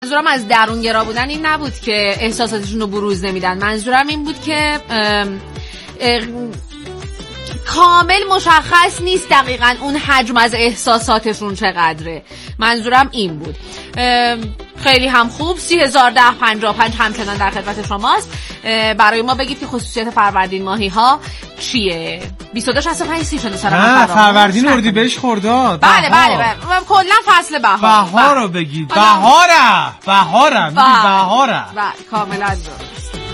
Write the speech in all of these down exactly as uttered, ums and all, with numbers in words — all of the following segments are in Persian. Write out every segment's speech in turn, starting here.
منظورم از درونگرا بودن این نبود که احساساتشون رو بروز نمیدن. منظورم این بود که ام ام کامل مشخص نیست دقیقاً اون حجم از احساساتشون چقدره. منظورم این بود. خیلی هم خوب. سی هزار ده پنجاه و پنج همچنان در خدمت شماست. برای ما بگید که خصوصیت فروردین ماهی ها چیه؟ بیست و دو شصت و پنج سی شده سر نه فروردین اردیبهشت خرداد. بله بله بله کلا فصل بهار. بهار رو بگید. بهاره بهاره میگید بهاره. بله کاملا درست.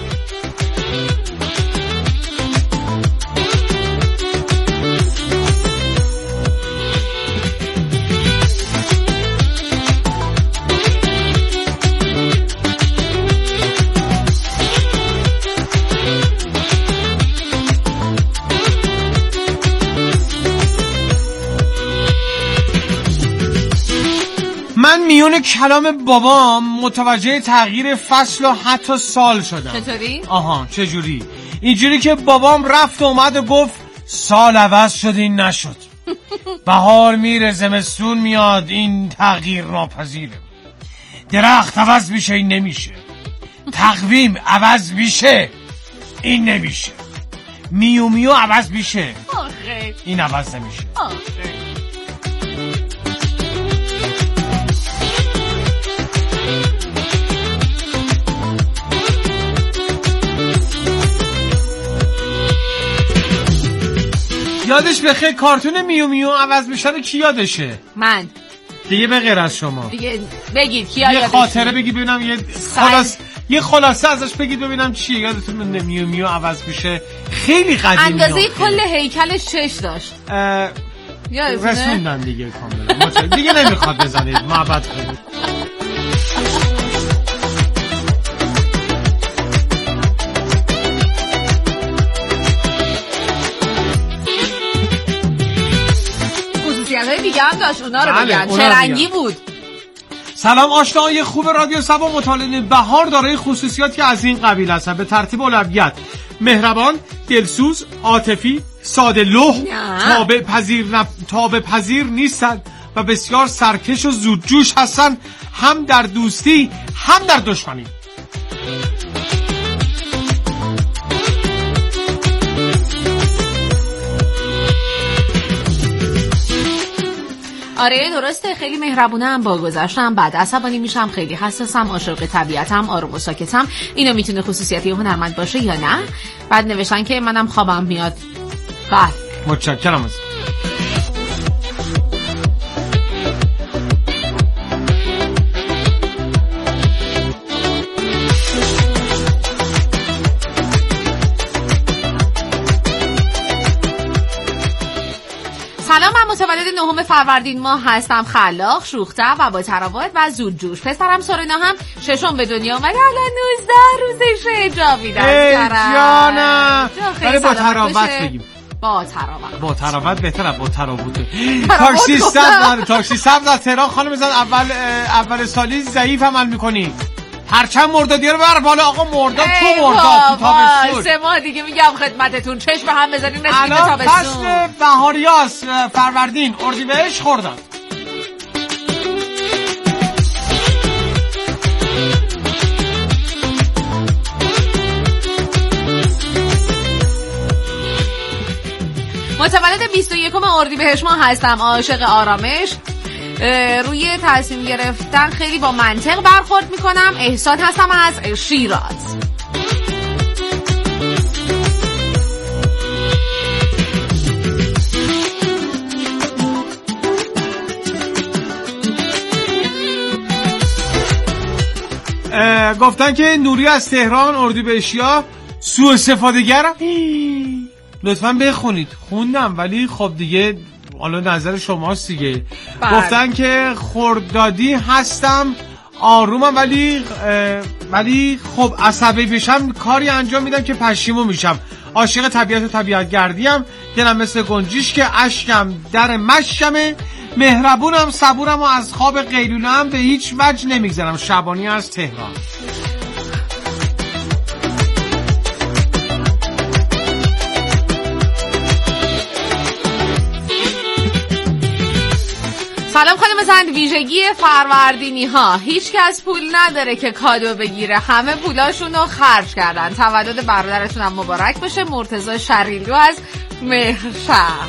من میون کلام بابام متوجه تغییر فصل و حتی سال شدم. چطوری؟ آها چجوری؟ اینجوری که بابام رفت و اومد و گفت سال عوض شد این نشد. بهار میره زمستون میاد این تغییر ناپذیره. درخت عوض میشه این نمیشه. تقویم عوض میشه این نمیشه. میو میو عوض میشه آخه این عوض نمیشه. آخه یادش بخیر کارتون میو میو عوض میشه رو کی یادشه؟ من دیگه به غیر از شما دیگه بگید کی یادشه؟ یه خاطره بگید ببینم یه خلاص یه خلاصه ازش بگید ببینم چیه یادتون میو میو عوض میشه. خیلی قدیمی اندازه کل هیکلش چش داشت. یادتونه؟ رسوندن دیگه کاملا دیگه نمیخواد بزنید محبت کنید. خصوصیت‌های دیگه هم داشت اونا رو بگن. چه رنگی بود؟ سلام آشناهای خوب رادیو سبا مطالعه بهار دارای خصوصیاتی از این قبیل هستن به ترتیب اولویت: مهربان، دلسوز، عاطفی، ساده لوح، تابع پذیر نب... تابع پذیر نیستند و بسیار سرکش و زودجوش هستن، هم در دوستی هم در دشمنی. آره درسته، خیلی مهربونم، با گذشتم بعد عصبانی میشم، خیلی حساسم، عاشق طبیعتم، آروم و ساکتم. اینو میتونه خصوصیتی هنرمند باشه یا نه؟ بعد نوشتن که منم خوابم میاد. بله متشکرم از سلام، من متولد نهم فروردین ماه هستم، خلاق، شوخ‌طبع و با تراوت و زودجوش. پسرم سورنا هم ششم به دنیا اومده، الان نوزده روزشه. جاوید از کرم جانم. ولی با تراوت بگیم. با تراوت با تراوت بهتره با تراوت. تاکسی سبز تاکسی سبز از تهران خانم زن اول اول سالی ضعیف عمل می‌کنی. هرچند مردادی رو بر بالا آقا مرداد تو مرداد تو تابستون. سه ماه دیگه میگم خدمتتون چشم هم بزنین رسید به تابستون. الان فصل بهاریاس، فروردین، اردیبهشت، خرداد. متولد بیست و یکم اردیبهشت ماه هستم، عاشق آرامش، روی تصمیم گرفتن خیلی با منطق برخورد میکنم. احسان هستم از شیراز. گفتن که نوری از تهران، اردیبهشتیا سوء استفاده گرم. لطفاً بخونید. خوندم ولی خب دیگه حالا نظر شماست دیگه. بله. گفتن که خردادی هستم، آرومم ولی ولی خب عصبی بشم کاری انجام میدم که پشیمون میشم. عاشق طبیعت و طبیعتگردیم، دلم مثل گنجیش که اشکم در مشکمه، مهربونم، صبورم و از خواب قیلوله‌ام به هیچ وجه نمیگذرم. شبانی از تهران. سلام خانم زند. ویژگی فروردینی ها: هیچ کس پول نداره که کادو بگیره، همه پولاشون رو خرج کردن. تولد برادرتون هم مبارک باشه. مرتضی شریلو از مهرشهر.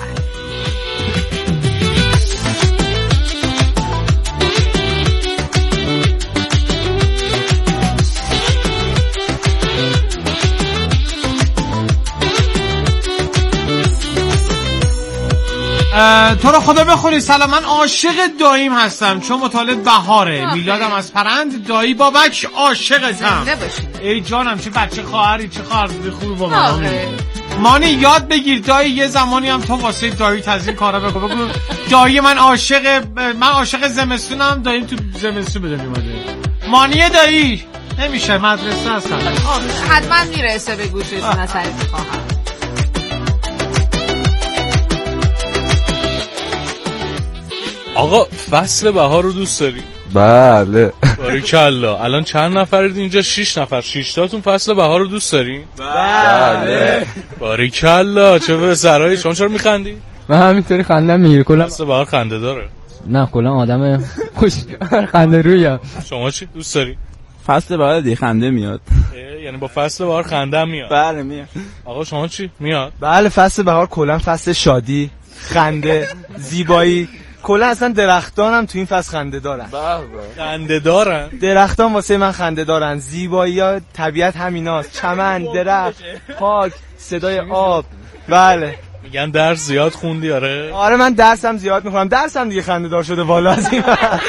تو رو خدا بخوری. سلام، من عاشق داییم هستم چون مطالب بهاره. میلادم از پرند. دایی بابک عاشقتم. ای جانم، چه بچه خواهری، چه خواهر خوبی با من. مانی یاد بگیر دایی، یه زمانی هم تو واسه دایی تزیین کارا بگو. بگو دایی من عاشق من عاشق زمستونم، داییم تو زمستون بده میومده. مانی دایی نمیشه، مدرسه هستم. حتما میرسه به گوشتون از طریق خواهر. آقا فصل بهار رو دوست داری؟ بله. باریکلا. الان چند نفرید اینجا؟ شش نفر. شش تاتون فصل بهار رو دوست داری؟ بله. باریکلا. چه پسرایی، شما چرا میخندی؟ من همینطوری خندم میگیره. کلا فصل بهار خنده داره؟ نه کلا آدم خوش خنده رویم. شما چی دوست داری؟ فصل بهار دی خنده میاد. یعنی با فصل بهار خنده هم میاد؟ بله میاد. آقا شما چی میاد؟ بله فصل بهار کلا فصل شادی، خنده، زیبایی. کلا اصلا درختان هم تو این فصل خنده دارن. خنده دارن؟ درختان واسه من خنده دارن. زیبایی ها طبیعت همیناست. چمن، درخت، خاک، صدای آب. بله. میگن درس زیاد خوندی؟ آره. آره من درسم زیاد میخونم. درسم دیگه خنده دار شده والا از این.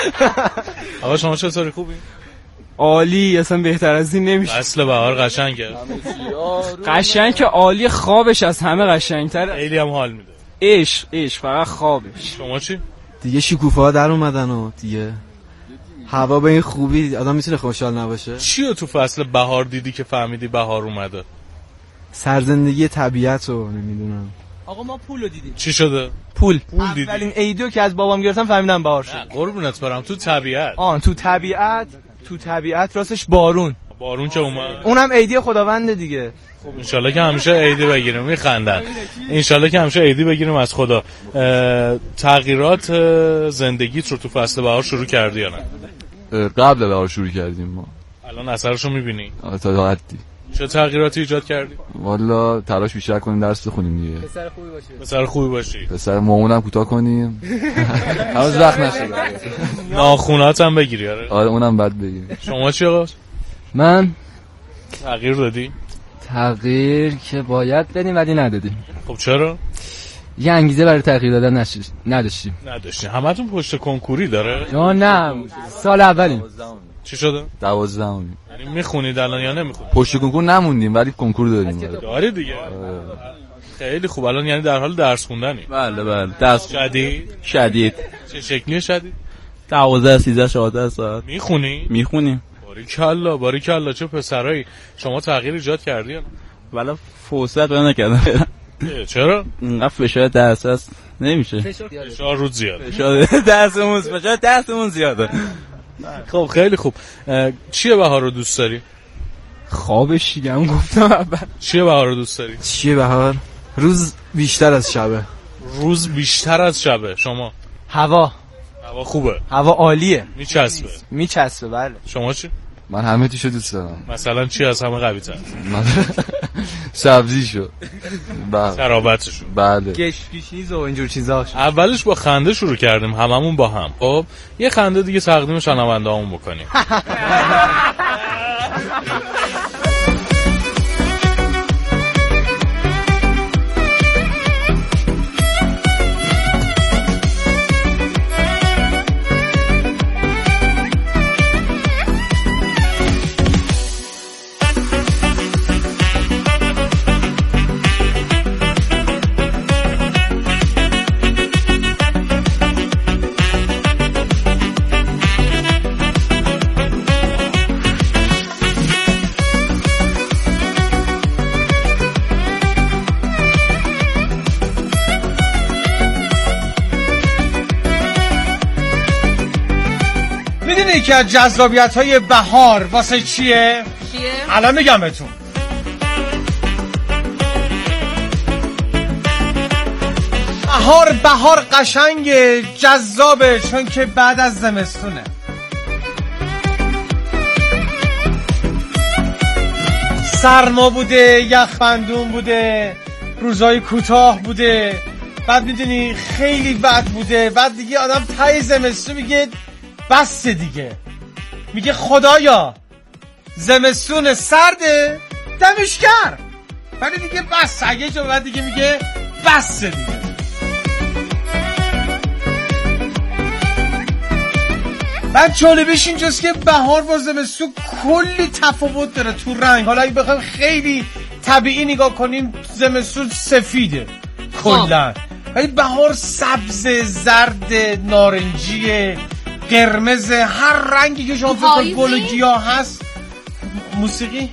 آقا شما چطوری، خوبی؟ عالی، اصلا بهتر از این نمیشه. فصل بهار قشنگه. قشنگ که عالی، خوابش از همه قشنگتره. خیلی هم حال میده. عشق عشق فقط خوابش. شما چی؟ دیگه شکوفه ها در اومدن و دیگه هوا به این خوبی آدم میتونه خوشحال نباشه. چی رو تو فصل بهار دیدی که فهمیدی بهار اومده؟ سرزندگی طبیعت رو نمیدونم. آقا ما پول رو دیدیم. چی شده؟ پول. پول دیدی؟ اولین عیدو که از بابام گرفتم فهمیدم بهار شد. قربونت برم. تو طبیعت. آن تو طبیعت، تو طبیعت راستش بارون. بارون که اومد. اونم عیدی خداونده دیگه. خب انشالله که همیشه عیدی بگیریم. میخندن. انشالله که همیشه عیدی بگیریم از خدا. تغییرات زندگیت رو تو فصل بهار شروع کردی یا نه؟ قبل بهار شروع کردیم ما. الان اثرشو میبینی؟ تا حدی. چه تغییراتی ایجاد کردی؟ والا تلاش بیشتر کنیم درس بخونیم دیگه. پسر خوبی باشی. پسر خوبی باشی. پسر مومونم کوتاه کنیم. هنوز وقت نشده. ناخوناتم بگیری. آره. آره اونم بعد بگیریم. شما چی آقا؟ من تغییر دادی؟ تغییر که باید بدیم ولی ندادیم. خب چرا؟ یه انگیزه برای تغییر دادن نشد نداشتیم. نداشتیم. همتون پشت کنکوری داره؟ نه نه سال اولیم. چی شده؟ دوازدهمی. یعنی میخونید الان یا نمیخونید؟ پشت کنکور نموندیم ولی کنکور داریم. داری دیگه. خیلی خوب. الان یعنی در حال درس خوندنی؟ بله بله. درس شدید؟ شدید. چه شکلیه شدید؟ دوازده سیزده چهارده ساعت. میخونی؟ میخونیم. باریکلا باریکلا. چه پسرایی. شما تغییر ایجاد کردی یا نه؟ ولی فرصت پیدا نکردم. چرا؟ اینقدر فشار درس هست نمیشه. فشار رود زیاد. فشار درسمون فشار درسمون زیاده. خب خیلی خوب. چیه بهار رو دوست داری؟ خوابش دیگه هم گفتم اول. چیه بهار رو دوست داری؟ چیه بهار؟ روز بیشتر از شبه. روز بیشتر از شبه. شما؟ هوا. هوا خوبه. هوا عالیه. میچسبه. میچسبه بله. شما چی؟ من همه تیشو دوست دارم. مثلا چی از همه قوی تر؟ سبزیشو. بله. ترابتشو. بله. گشنیز و اینجور چیزاش. اولش با خنده شروع کردیم هممون با هم. خب یه خنده دیگه تقدیم شنونده‌هامون بکنیم. یکی از جذابیت‌های بهار واسه چیه؟ چیه؟ الان میگم بهتون. بهار بهار قشنگه، جذابه، چون که بعد از زمستونه. سرما بوده، یخبندون بوده، روزای کوتاه بوده، بعد میدونی خیلی بد بوده. بعد دیگه آدم ته زمستون میگه بس دیگه، میگه خدایا زمستون سرده دمش گرم، ولی دیگه بس. اگه جو بعد دیگه میگه بس دیگه. بعد جالبش اینجاست که بهار با زمستون کلی تفاوت داره تو رنگ. حالا اگه بخوایم خیلی طبیعی نگاه کنیم زمستون سفیده کلا، ولی بهار سبز، زرد، نارنجی، قرمز، هر رنگی که شما فکر کنید گل و گیاه هست. موسیقی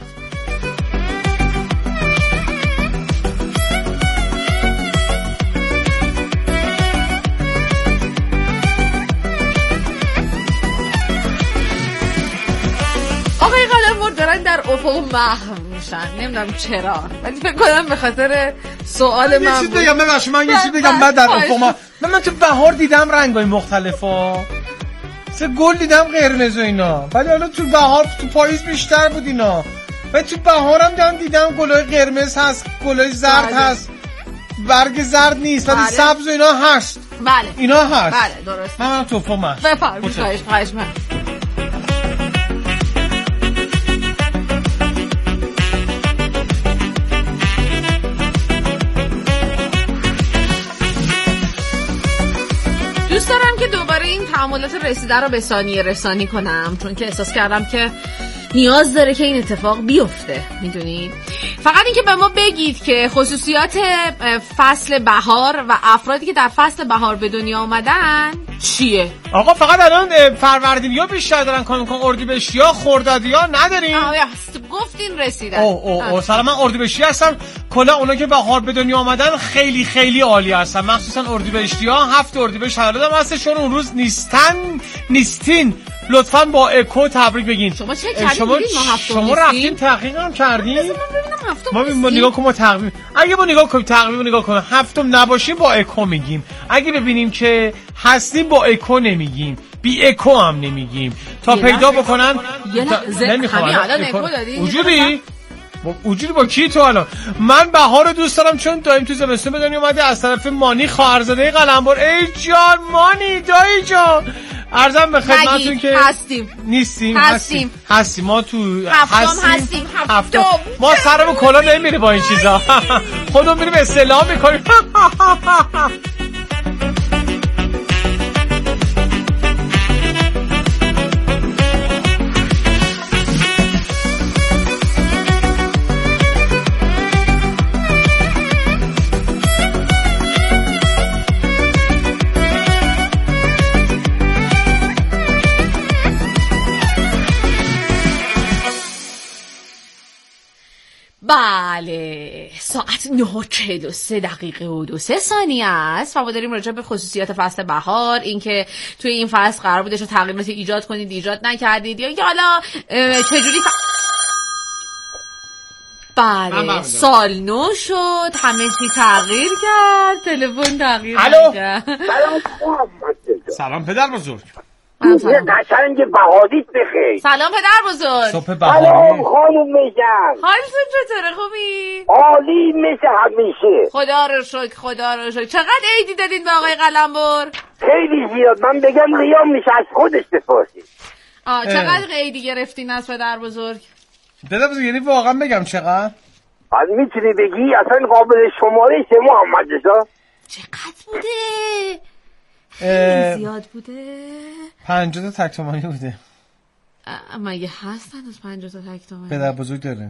آقای قلمبر دارن در افق محو میشن، نمیدونم چرا، ولی فکر کنم به خاطر سوال من. یه چیز بگم ببخش من یه چیز بگم بعد در افق محو. من من تو بهار دیدم رنگای مختلفا، سه گل دیدم قرمز و اینا، ولی حالا تو بهار تو پاییز بیشتر بود اینا، ولی تو بهارم دیدم دیدم گلای قرمز هست، گلای زرد بله. هست، برگ زرد نیست ولی بله. سبز و اینا هست. بله اینا هست. بله درست. من من تو افق محو. بفرمایید. خواهش خواهش من. دوست دارم که دوباره این تعاملات رسیده رو به ثانیه رسانی کنم، چون که احساس کردم که نیاز داره که این اتفاق بیفته. میدونید فقط این که به ما بگید که خصوصیات فصل بهار و افرادی که در فصل بهار به دنیا آمدن چیه؟ آقا فقط الان فروردینیا بیشتر دارن کار میکنن، اردیبهشتیا خردادیا نداریم. آه گفتین رسیدن. اوه اوه اوه سلام، من اردیبهشتی هستم. کلا اونا که بهار به دنیا آمدن خیلی خیلی عالی هستن، مخصوصا اردیبهشتیا. هفت اردیبهشت تولدم هستشون، اون روز نیستن نیستین. لطفاً با اکو تبریک بگین. شما چه کردین؟ شما شما رفتین تحقیق هم کردین؟ ما ما نگاه کنیم، ما تقویم اگه با نگاه کنیم تقویم نگاه کنیم هفتم نباشیم با اکو میگیم، اگه ببینیم که هستیم با اکو نمیگیم، بی اکو هم نمیگیم تا پیدا بکنن. نمیخوام الان اکو دادی وجودی با وجودی با کی تو الان؟ من بهار رو دوست دارم چون دایم تو زمستون به دنیا اومده. از طرف مانی خواهرزاده قلمبر. ای جان مانی دایی جان، عرضم به خدمتتون که هستیم نیستیم هستیم هستیم ما تو هفتم هستیم هفتم ما سرمون کلا نمیره با این چیزا. خودمون میریم استعلام میکنیم. بله ساعت نه و چهل و سه دقیقه و دو سه ثانیه است و ما داریم راجع به خصوصیات فصل بهار، اینکه توی این فصل قرار بوده چه تغییراتی ایجاد کنید ایجاد نکردید یا اینکه حالا چجوری ف... بله سال نو شد، همه چی تغییر کرد، تلفن تغییر کرد. سلام پدر بزرگ. یه قشنگ بهاریت بخیر. سلام پدر بزرگ. صبح بهاری. سلام خانم میگم. حالتون چطوره؟ خوبی؟ عالی مثل همیشه. خدا رو شکر خدا رو شکر. چقدر عیدی دادین به آقای قلمبر؟ خیلی زیاد. من بگم ریام میشه از خودش بپرسید. آه چقدر عیدی گرفتین از پدر بزرگ؟ پدر بزرگ یعنی واقعا بگم چقدر؟ از میتونی بگی اصلا قابل شماره چه محمد رضا؟ چقدر بوده؟ خیلی زیاد بوده. پنجاه تا تک تومانی بوده. اما یه هست هنوز پنجاه تا تک تومانی پدر بزرگ داره.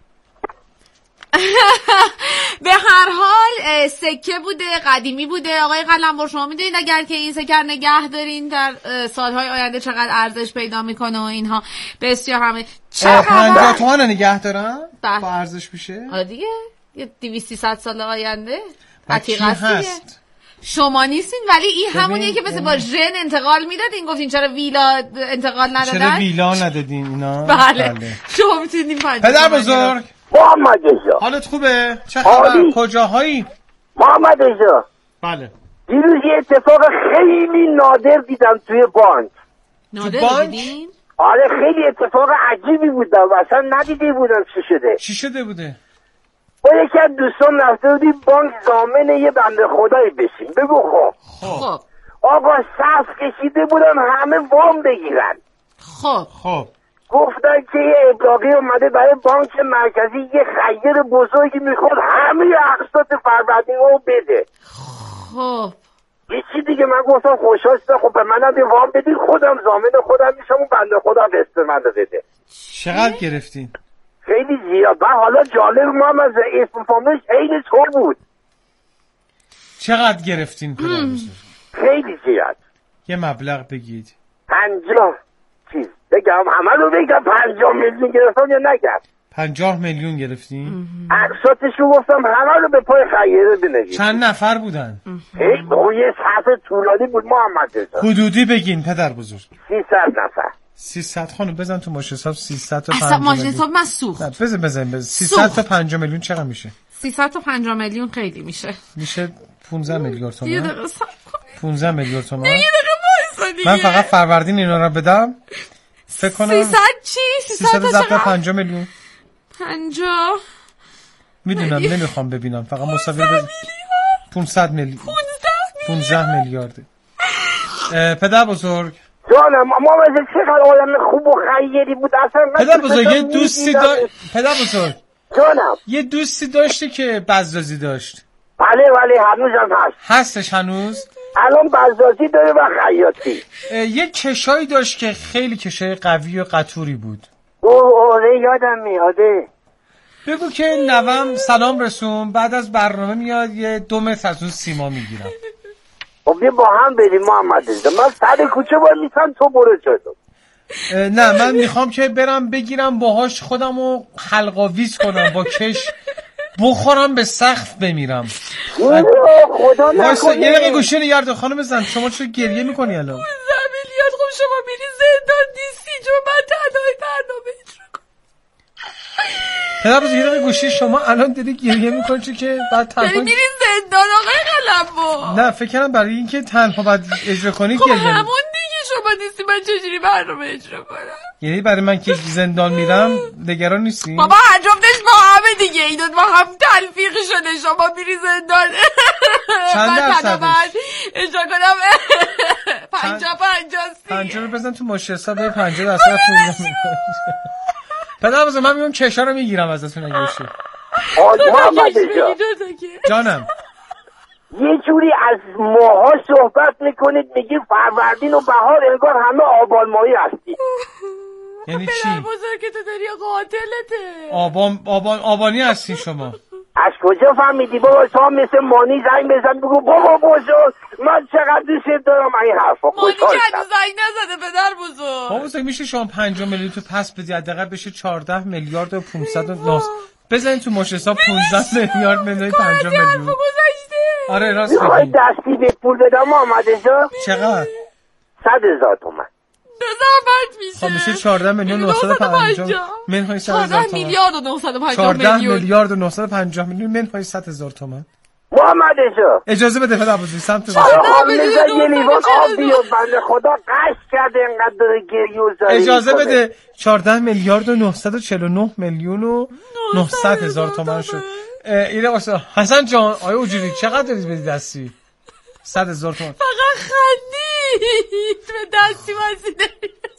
به هر حال سکه بوده، قدیمی بوده. آقای قلمبر شما میدونید اگر که این سکه نگه دارین در سالهای آینده چقدر ارزش پیدا میکنه و اینها بسیار همه پنجاه تومن نگه دارن با ارزش میشه. آره دیگه یه دویست سیصد سال آینده عتیقه است. شما نیستین ولی این همونیه که مثل با ژن انتقال میدادین. گفتین چرا ویلا انتقال ندادن؟ چرا ویلا ندادین اینا؟ بله, بله. شما میتونین پدر بزرگ محمد رضا حالت خوبه؟ چه خبر؟ کجاهایی؟ محمد رضا بله دیروز یه اتفاق خیلی نادر دیدم توی بانک. نادر بانک؟ دیدین؟ آره خیلی اتفاق عجیبی بودم و اصلا ندیده بودم چی شده. چی شده بوده؟ با یکی از دوستان رفته بودی بانک ضامن یه بنده خدایی بشین. بگو خب خب آقا صف کشیده بودن همه وام بگیرن. خب خب گفتن که یه ابلاغی اومده برای بانک مرکزی یه خیر بزرگی میخواد همه اقساط فروردین رو بده. خب یه چی دیگه من گفتم خوشحال شدم خب به منم یه وام بدین خودم ضامن خودم میشم اون بنده خدا قسط من رو بده. چقدر گرفتین؟ خیلی زیاد. من حالا جالب ما از اسم فامیلش عین تو بود. چقدر گرفتین پدر بزرگ؟ خیلی زیاد. یه مبلغ بگید. پنجاه چیز بگم همه رو بگم پنجاه میلیون گرفتم یا نگم پنجاه میلیون گرفتین؟ اقساطش رو گفتم همه رو به پای خیره بنویسیم. چند نفر بودن؟ خیلی اون یه صفحه طولانی بود محمد رضا. حدودی بگین پدر بزرگ. سیصد نفر. سیصد خانم بزن تو ماشه حساب سیصد تا اصلا پنجاه ماشین میلیون. حساب من سوخت. نه بزن بزن بزن سیصد تا پنجاه میلیون چقدر میشه؟ سیصد تا پنجاه میلیون خیلی میشه. میشه پانزده میلیارد یه تومان. دقیقه صبر کن. پانزده میلیارد تومان. یه دقیقه وایسا دیگه. من فقط فروردین اینا رو بدم فکر کنم سیصد چی؟ سیصد سیصد تا ضرب چقدر؟ پنجاه میلیون. پنجاه میدونم نمیخوام ببینم فقط مساوی بزن. پانصد میلیون. پانزده میلیارد. پدر بزرگ جانم ما واسه چقدر آدم خوب و خیری بود اصلا. پدر بزرگ یه دوستی داشت. پدر بزرگ جانم یه دوستی داشته که بزازی داشت. بله بله هنوزم هست. هستش هنوز؟ الان بزازی داره و خیاطی. یه کشایی داشت که خیلی کشای قوی و قطوری بود. اوه آره یادم میاده. بگو که نوام سلام رسون بعد از برنامه میاد یه دو متر از اون سیما میگیرم. خب بیا با هم بریم محمد رضا. من سر کوچه باید میسن تو برو جلو. نه من میخوام که برم بگیرم باهاش خودمو حلقاویز کنم با کش بخورم به سقف بمیرم. خدا واسه نکنه. یه دقیقه گوشی نگرد خانم زن شما چرا گریه میکنی الان؟ پانزده میلیارد خب شما میری زندان نیستی چون من تنهای برنامه اجرا کنم. پدر بزرگ یه دقیقه گوشی شما الان داری گریه میکنی چون که بعد داری تنها میری زندان آقای قلمو. نه فکر کنم برای اینکه تنها باید اجرا کنی خب گریه میکنی. همون دیگه شما نیستی من چجوری برنامه اجرا کنم؟ یعنی برای من که زندان میرم نگران نیستی؟ بابا هر جفتش با همه دیگه این با هم تلفیق شده شما میری زندان. چند من درصدش؟ تنها باید اجرا کنم پنجاه پنجاه سی. پنجاه رو بزن تو ماشه حساب به پنجاه درصد پول میکنی. پدر بزرگ من میام کشا رو میگیرم ازتون اگه بشه. محمد رضا جانم یه جوری از ماها صحبت میکنید میگی فروردین و بهار انگار همه آبان ماهی هستی. یعنی چی؟ پدر بزرگ که تو داری قاتلته. آبان آبان آبانی هستی شما. از کجا فهمیدی بابا؟ تو هم مثل مانی زنگ بزن بگو بابا بزرگ من چقدر دوست دارم این حرفا. مانی که خوشحال هنوز زنگ نزده پدر بزرگ. بابا بزرگ میشه شما پنجاه میلیون تو پس بدی حداقل بشه چهارده میلیارد و پانصد و نه. بزنین تو ماشه حساب پانزده میلیارد بدید پنجاه میلیون. آره راست میخوای میگی. دستی به پول بدم محمد رضا؟ چقدر؟ صد هزار تومن. نظامت میشه. خب میشه چهارده میلیون و نهصد و پنجاه منهای صد هزار چهارده تومان. میلیارد و نهصد و پنجاه چهارده میلیون. میلیارد و نهصد و پنجاه میلیون منهای صد هزار تومان. محمد رضا اجازه بده پدر بزرگ سمت حالا خانمیزا یه لیوان آب بیاد بنده خدا قش کرده اینقدر داره گریه و زاری اجازه میکنه. بده چهارده میلیارد و نهصد و چهل و نه میلیون و نهصد هزار تومان شد. ایره واسه حسن جان آیا اجوری چقدر دارید بدید دستی؟ صد هزار تومان. فقط خندید به دستی وزیده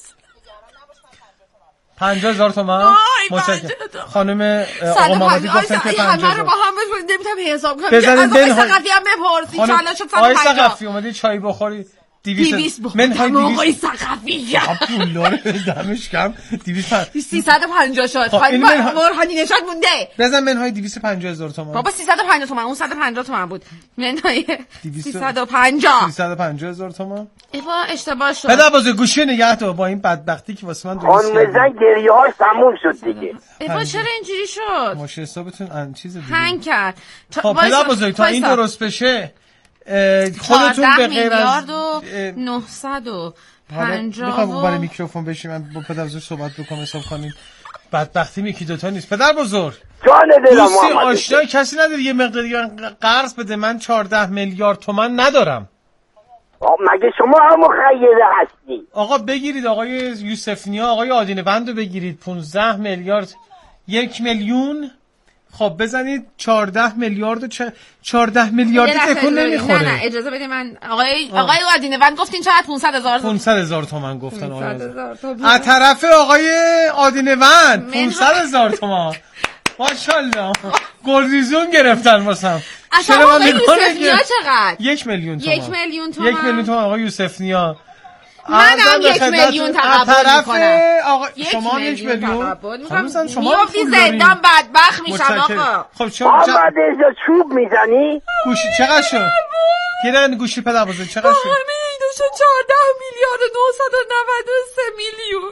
پنجاه هزار تومان. متشکرم خانم آقا محمدی گفتن که پنجاه پنجاه رو با هم بزنید نمیتونم حساب کنم. بزنید از آقای بنهای سقفی هم بپرسید خانم چند شد آقای صد و پنجاه. سقفی اومدی چای بخوری دویست دویست منهای بخورم آقای دویست سقفی پولدار دمش کم دویست پنج سیصد و پنجاه شد. خب، این خانم منها- برهانی نشاد مونده. بزن منهای دویست و پنجاه هزار تومان. بابا سیصد و پنجاه تومن اون صد و پنجاه تومن بود. منهای دویست و- سیصد و پنجاه. سیصد و پنجاه هزار تومان. ای با اشتباه شد. پدر بزرگ گوشی نگه دار با این بدبختی که واسه من درست خانمیزا کردی. گریه هاش تموم شد دیگه. ای با چرا اینجوری شد؟ ماشه حسابتون ان چیز دیگه. هنگ کرد. تا- خب وایسا، پدر بزرگ تا این وایسا. درست بشه اه، خودتون چهارده به غیر از میلیارد و نهصد و پنجاه میخوام و- برای میکروفون بشیم من با پدر بزرگ صحبت بکنم حساب کنیم بدبختی یکی دوتا نیست. پدر بزرگ جان دلم دوستی محمد آشنا کسی نداری یه مقداری قرض بده؟ من چهارده میلیارد تومان ندارم. مگه شما هم مخیره هستی؟ آقا بگیرید آقای یوسف نیا، آقای آدینوند رو بگیرید. پونزده میلیارد یک میلیون. خب بزنید چهارده میلیارد و چه چهارده میلیارد تکون نمیخوره. نه نه اجازه بده من آقای آه. آقای آدینوند گفتین چقدر؟ پانصد هزار پانصد هزار تومان گفتن آقای. از طرف آقای آدینوند پانصد هزار تومان. ماشاءالله گلریزون گرفتن واسم. اصلا آقای یوسف نیا چقدر؟ یک میلیون تومان. یک میلیون تومان. یک میلیون تومان آقای یوسف نیا. منم یک میلیون تقبل میکنم. آقا شما یک میلیون میکنم. میافتی زندان بدبخت میشم آقا. خب شما محمد اینجا چوب میزنی؟ گوشی چقدر شد؟ یه دقیقه گوشی پدر بزرگ چقدر شد؟ همه این دو شد چهارده میلیارد و نهصد و نود و سه میلیون.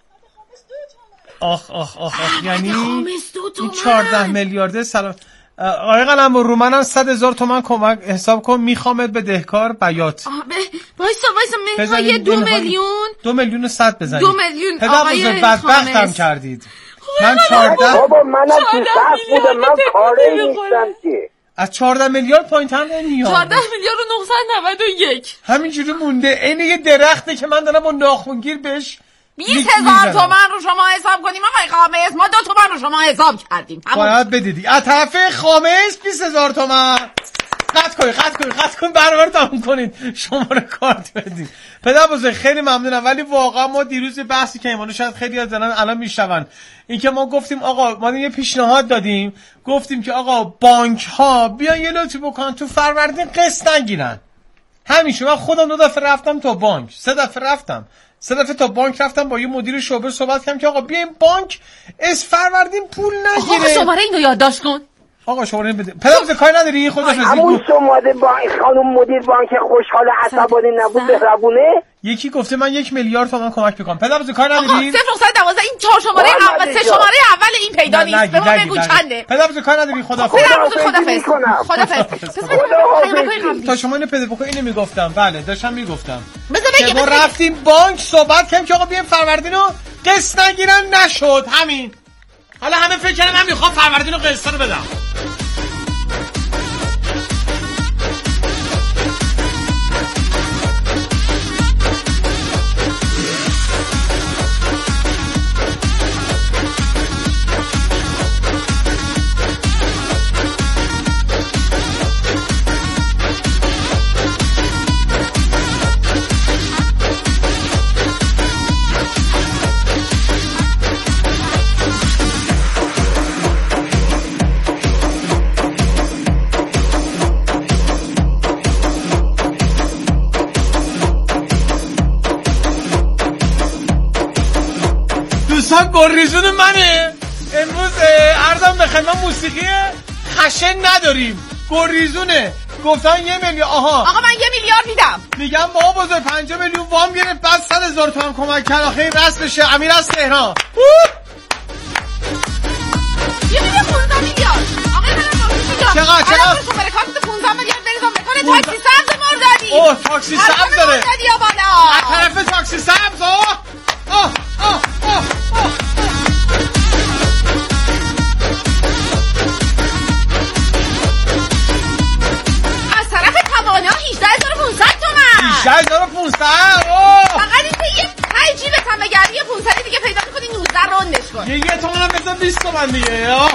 آخ آخ آخ آخ یعنی این چهارده میلیارده سلام. آقای قلمرو رو منم صد هزار تومان کمک حساب کن میخوامت به دهکار بیات. وایسا وایسا منهای دو میلیون دو میلیون و صد بزنید. دو میلیون آقای بدبختم کردید. من چهارده بابا منم تو صف بودم من کاره نیستم که. از چهارده میلیارد پایین تر نمیاد. چهارده میلیارد و نهصد و نود و یک همینجوری مونده. این یه درخته که من دارم با ناخونگیر بهش بیست هزار تومن رو شما حساب کنیم آقای خامس. ما دو تومن رو شما حساب کردیم. باید بدیدی از طرف خامس بیست هزار تومن. قطع کنید قطع کنید قطع کنید برنامه رو تموم کنید شماره کارت بدید. پدر بزرگ خیلی ممنونم ولی واقعا ما دیروز بحثی که ایمانو شاید خیلی از زنان الان میشنون این که ما گفتیم آقا ما یه پیشنهاد دادیم گفتیم که آقا بانک ها بیان یه لطفی بکنن تو فروردین قسط نگیرن. همیشه من خودم دو دفعه رفتم تا بانک، سه دفعه رفتم سه دفعه تا بانک رفتم با یه مدیر شعبه صحبت کردم که آقا بیایم بانک اس فروردین پول نگیره. آقا شماره اینو یادداشت کن. آقا شماره بده. پدرم کاری نداری خودت بزنی. همون شماره بانک خانم مدیر بانک خوشحال عصبانی نبود مهربونه. یکی گفته من یک میلیارد تومان کمک میکنم. پدرم کاری نداری. صفر نهصد و دوازده این چهار شماره اول سه شماره اول این پیدا نیست. به ما بگو چنده. پدرم کاری نداری خدا خدافظ. خدافظ. تا شما اینو پیدا بکنی اینو میگفتم. بله داشتم میگفتم. که ما رفتیم بانک صحبت کردیم که آقا بیایم فروردین رو قسط نگیرن نشد همین. حالا همه فکر کردن من میخوام فروردین رو قسط رو بدم. گلریزون منه. امروز عرضم به خدمت موسیقی خشن نداریم. گلریزونه. گفتن یه میلیارد. آها آقا من یه میلیارد میدم. میگم بابا بزرگ پنج میلیون وام گرفت بعد صد هزار تومان کمک کرد. آخه این رسم بشه. امیر از تهران. یه میلیارد پانزده میلیارد. آقا منم میلیارد. چقدر چقدر؟ الان تو برکات پانزده میلیارد بریزم بکنه تاکسی سبز مردادی. اوه تاکسی سبز داره. مردادی یا بالا. از طرف تاکسی سبز. آه آه آه آه آه. هجده هزار و پانصد تومن. هجده هزار و پانصد. اوه فقط این که یه پنج جیبت هم بگردی یه پانصد دیگه پیدا می‌کنی نوزده روندش کن. یه یه تومن هم بزن بیست تومن دیگه. آه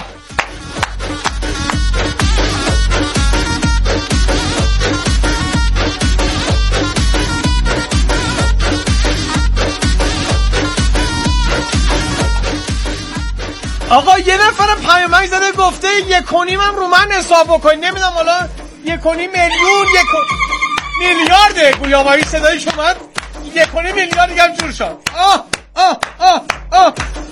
آقا یه نفر پیامک زده گفته یک و نیم هم رو من حساب بکنی. نمیدونم حالا یک و نیم میلیون یک و... میلیارده گویابایی صدایش اومد. یک و نیم میلیارد دیگه هم جور شد. آه آه آه آه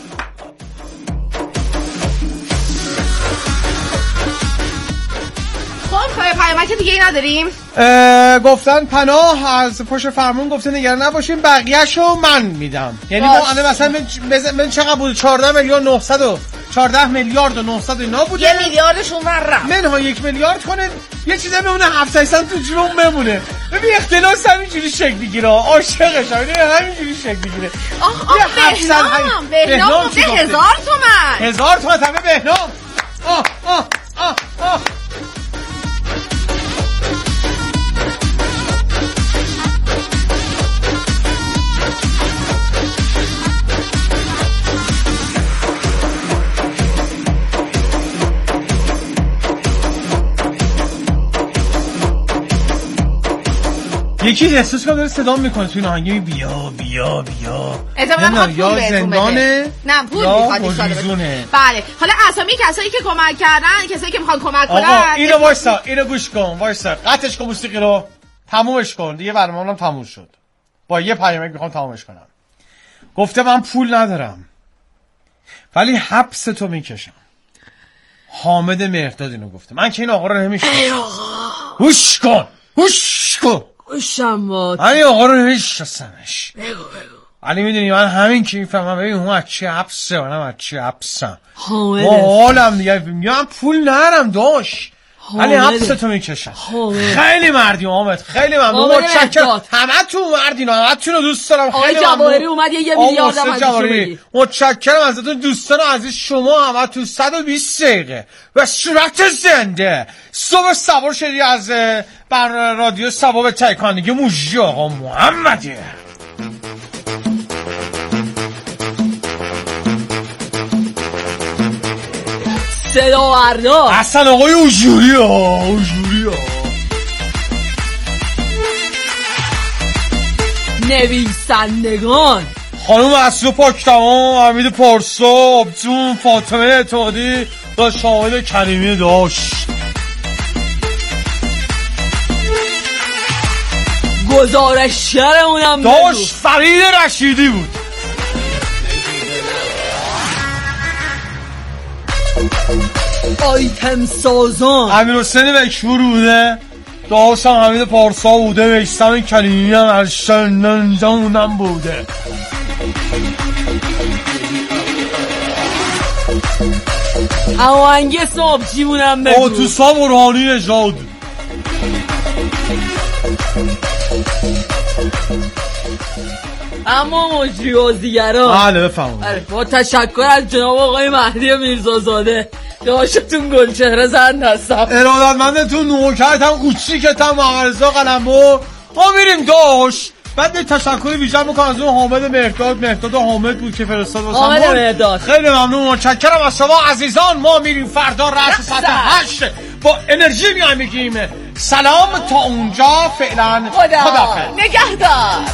خب پیامک دیگه ای نداریم. گفتن پناه از پشت فرمون گفته نگران نباشیم بقیه‌شو من میدم. یعنی ما الان مثلا من چقدر بود چهارده میلیون نهصد و چهارده میلیارد و نهصد اینا بوده. یه میلیاردشون ورم منها یک میلیارد کنه یه چیزی بمونه هفتصد هشتصد تو جیبم بمونه. ببین اختلاس همینجوری شکل میگیره. عاشقش همینجوری شکل میگیره. آخ آخ بهنام بهنام گفته هزار تومن. هزار تومن تمام بهنام. آه آه آه آه. یکی احساس کنم داره صدا میکنه توی نهانگی بیا بیا بیا احتمالاً یا زندانه نه پول میخواد. بله حالا اسامی کسایی که کمک کردن، کسایی که میخوان کمک کنن. آقا اینو وایسا، اینو گوش کن، وایسا قطعش کن موسیقی رو، تمومش کن دیگه، برنامه‌ام تموم شد. با یه پیامک میخوام تمومش کنم. گفته من پول ندارم ولی حبس تو میکشم. حامد مهرداد اینو گفته. من که این آقا رو نمیشناسم. ای آقا هوش کن، هوش کن. شما من این آقا رو نمیشناسمش. بگو بگو. علی میدونی من همین که میفهمم ببین اون از چی حبسه، منم از چی حبسم. حامد حالم دیگه میگم پول نرم داش ولی حبس تو میکشم. خیلی مردی حامد، خیلی ممنون، متشکرم. همه تو مردین، همه تو رو دوست دارم. خیلی ممنون. آقای جواهری اومد یه میلیارد هم ازشون بگی. متشکرم ازتون دوستان عزیز شما همه تو صد و بیست دقیقه و صورت زنده صبح سوار شدی از بر رادیو سبا به تایکاندگی موجی آقا محمده. صدا وردا اصلا آقای اوجوری ها، اوجوری ها. نویسندگان خانوم اصلی پاکتمام، حمید پارسا، آبجون، فاطمه اعتمادی و شامل کریمی داشت. گزارشگرمونم داشت فرید رشیدی بود. آیتم سازان امیر حسین بکشور بوده، داشت هم حمید پارسا بوده، بیستم کلیمی هم ارشننجانم بوده. اوانگه صبح چیمونم بگو. آتوسا برهانی نژاد. اما مجری بازیگران بله بفرمایید. با تشکر از جناب آقای مهدی میرزازاده داشتون گلچهره زند هستم. ارادتمندتون، نوکرتم، کوچیکتم، مغرزا قلمو. ما میریم داش. بعد تشکر ویژه میکنم از اون حامد مهرداد. مهرداد و حامد بود که فرستاد واسم. حامد مهرداد خیلی ممنون، متشکرم از شما عزیزان. ما میریم فردا رأس ساعت هشت با انرژی میایم میگیم سلام تا اونجا فعلا خدا خداحافظ. نگهدار.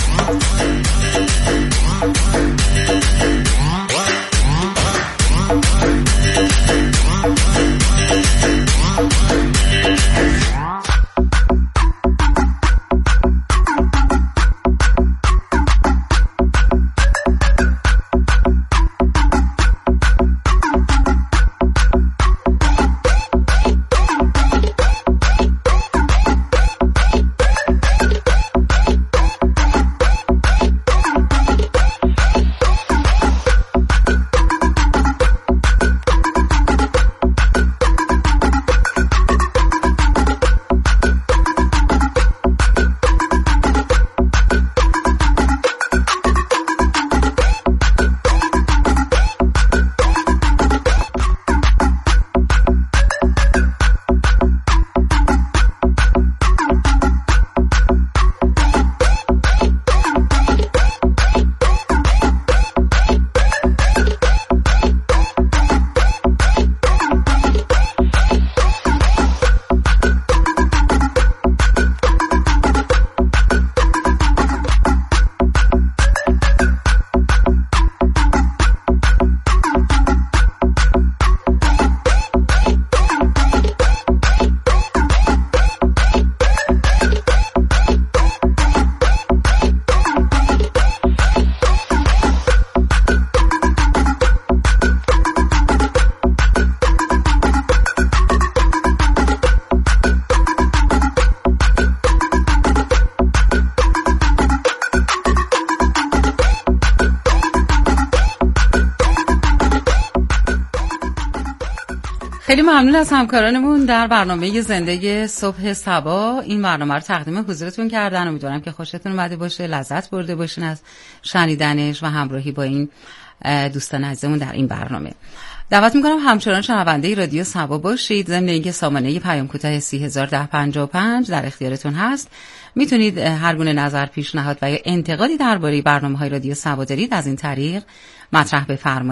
خیلی ممنون از همکارانمون در برنامه زندگی صبح صبا. این برنامه رو تقدیم حضورتون کردن. امیدوارم که خوشتون اومده باشه، لذت برده باشین از شنیدنش و همراهی با این دوستان عزیزمون در این برنامه. دعوت میکنم همچنان شنونده رادیو سبا باشید. ضمن اینکه سامانه پیام کوتاه سی هزار ده پنجاه و پنج در اختیارتون هست، میتونید هر گونه نظر، پیشنهاد و یا انتقادی درباره برنامه‌های رادیو سبا دارید از این طریق مطرح بفرمایید.